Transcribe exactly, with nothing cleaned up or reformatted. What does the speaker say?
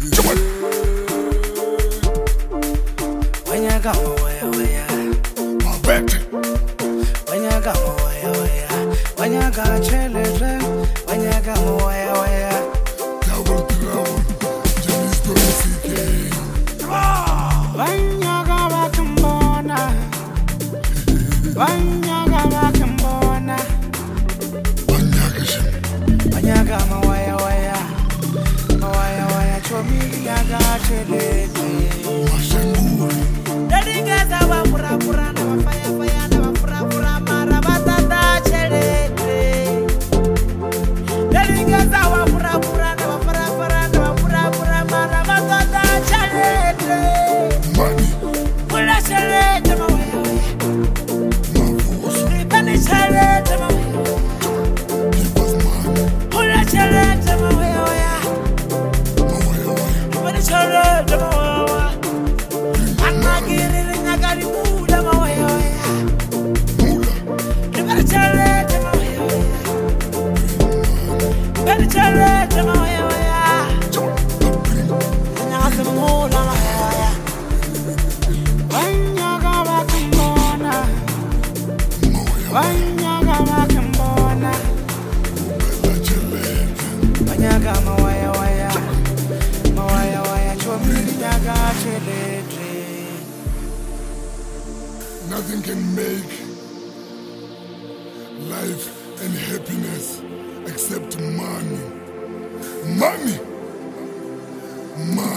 Wanyagama waya waya, Mabete. wanyagama waya waya, wanyaga chelele, wanyagama waya waya. Double trouble. James Dorsey. Wanyaga wakambona, wanyaga wakambona, Wanyagishin. wanyagama waya waya, waya waya chomi yaga chelele. Mashanguri. Dedingeza wa pura pura na wa fire fire na wa pura pura mara batata chelele. Dedingeza wa pura pura na wa pura pura na wa pura pura mara batata chelele. Money. Pura chelele ma waya waya. Mavoso. Ribani chelele ma waya waya. Give us money. Pura chelele ma waya waya. Mawaya waya. Ribani chelele ma waya waya. Anagiri nyagari mula ma waya waya. Mula. Ribani chelele ma waya waya. Ribani chelele ma waya waya. Nyagasi mula ma waya waya. Wanyaga wakambona, wanyaga wakambona, wanyaga mawaya waya, mawaya waya chomili nyaga chelele. Nothing can make life and happiness except money. Money. Money.